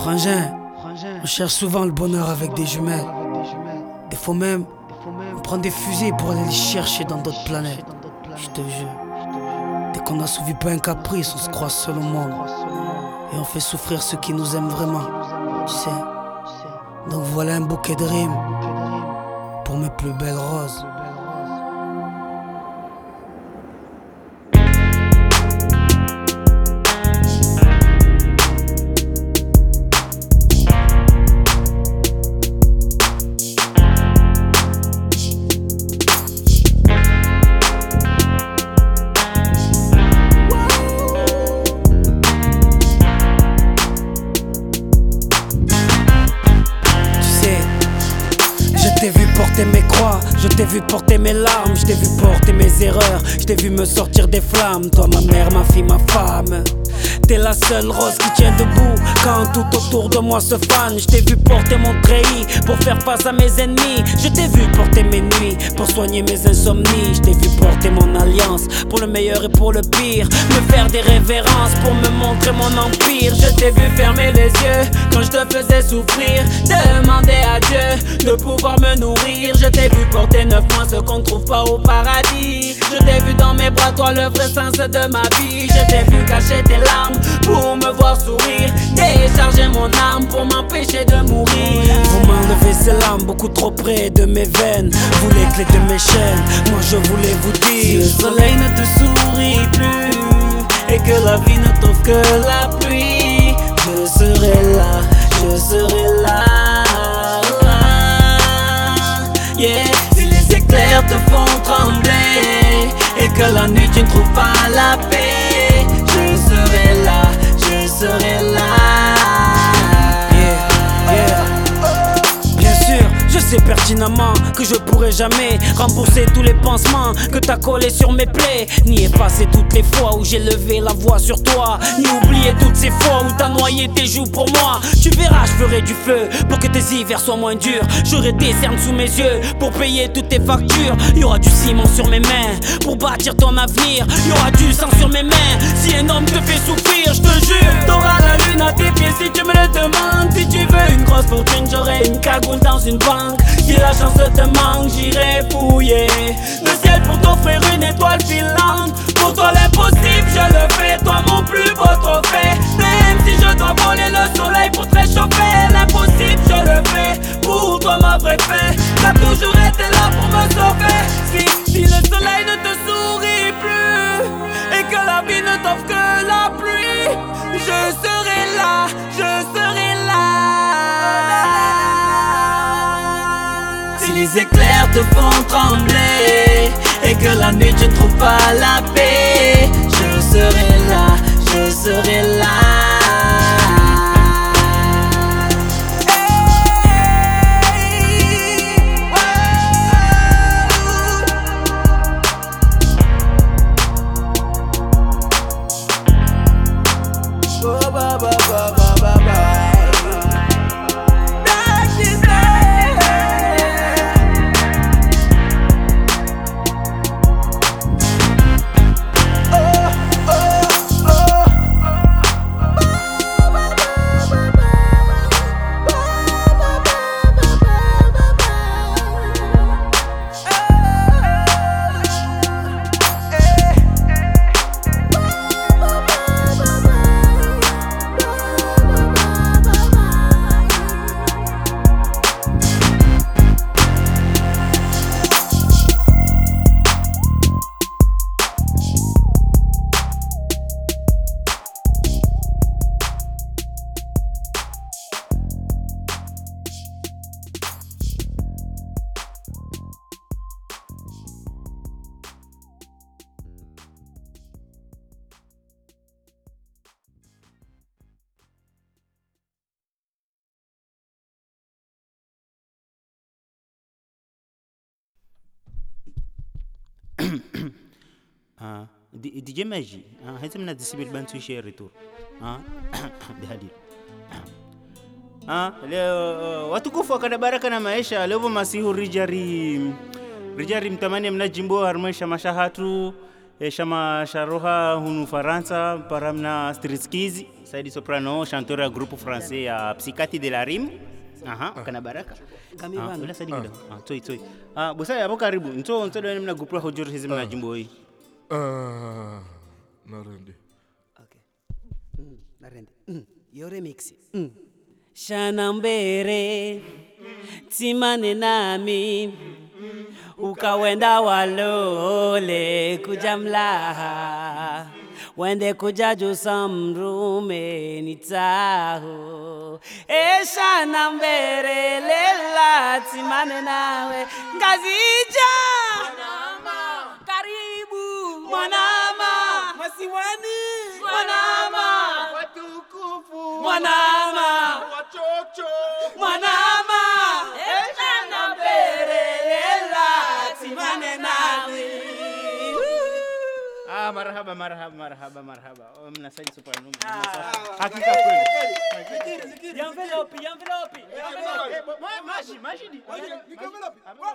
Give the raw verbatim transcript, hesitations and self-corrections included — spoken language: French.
Frangin, on cherche souvent le bonheur avec des jumelles. Des fois même, on prend des fusées pour aller les chercher dans d'autres planètes. Je te jure. Dès qu'on n'assouvit pas un caprice, on se croit seul au monde. Et on fait souffrir ceux qui nous aiment vraiment. Tu sais. Donc voilà un bouquet de rimes pour mes plus belles roses. Je t'ai vu porter mes croix, je t'ai vu porter mes larmes, je t'ai vu porter mes erreurs, je t'ai vu me sortir des flammes. Toi ma mère, ma fille, ma femme, t'es la seule rose qui tient debout quand tout autour de moi se fane. Je t'ai vu porter mon treillis pour faire face à mes ennemis. Je t'ai vu porter mes nuits pour soigner mes insomnies. Je t'ai vu porter mon alliance pour le meilleur et pour le pire, me faire des révérences pour me montrer mon empire. Je t'ai vu fermer les yeux quand je te faisais souffrir, demander à Dieu de pouvoir me nourrir. Je t'ai vu porter neuf mois ce qu'on ne trouve pas au paradis. Je t'ai vu dans mes bras, toi le vrai sens de ma vie. Je t'ai vu cacher tes larmes pour me voir sourire, décharger mon âme pour m'empêcher de mourir. Vous m'enlevez ces larmes beaucoup trop près de mes veines, vous les clés de mes chaînes, moi je voulais vous dire: si le soleil ne te sourit plus et que la vie ne t'offre que la pluie, je serai là, je serai là. Yeah. Si les éclairs te font trembler et que la nuit tu ne trouves pas la paix, je serai là, je serai là. Yeah, yeah. Bien sûr, je sais pertinemment que je pourrai jamais rembourser tous les pansements que t'as collés sur mes plaies, ni effacer toutes les fois où j'ai levé la voix sur toi, ni oublier toutes ces fois où t'as noyé tes joues pour moi. Tu verras, je ferai du feu pour que tes hivers soient moins durs. J'aurai des cernes sous mes yeux pour payer toutes tes factures. Il y aura du ciment sur mes mains pour bâtir ton avenir. Il y aura du sang sur mes mains si un homme te fait souffrir. Je te jure, t'auras la lune à tes pieds si tu me le demandes. Si tu veux une grosse fortune, j'aurai une cagoule dans une banque. Si la chance te manque, j'irai fouiller le ciel pour t'offrir une étoile filante. Pour toi l'impossible, je le fais, toi mon plus beau trophée. Même si je dois voler le soleil pour te réchauffer, l'impossible je le fais, pour toi ma vraie paix. T'as toujours été là pour me sauver. Si, si le soleil ne te sourit plus et que la vie ne t'offre que la pluie, je serai là, je serai là. Si les éclairs te font trembler et que la nuit tu ne trouves pas la paix, je serai là, je serai là. Ah, D J Maji, ah, hasa mna disibili bantu share tu. Ah, dihadi. Ah, leo watukufu wakada baraka na maisha, leo masihu rijari rijari mtamani mnajimbo harmaisha mashahatu E chama Charoha hunu Faransa paramna Street Kids, Saidi soprano, chanteur du groupe français à Psychiatrie de la Rime. Aha, kana baraka. Kami bana. Wala sadi kidogo. Ah, toi toi. Ah, bosa hapo karibu. Nto nto ndio mna groupe hojuri hizi mna jimbo hii. Ah, narende. Okay. Mm, narende. Mm, yo remix. Mm. Shanambere timane nami ukawenda walole kujamlaha wende kujaju samrume nitaho esha nambere lela timane nawe ngazija mwanama karibu mwanama masiwani mwanama watukufu mwanama watoto mwanama esha nambere lela timane nawe. Ah, marhaba marhaba marhaba marhaba. Mna Saidi soprano. Hakika kweli. Envelope, envelope. Maji, maji.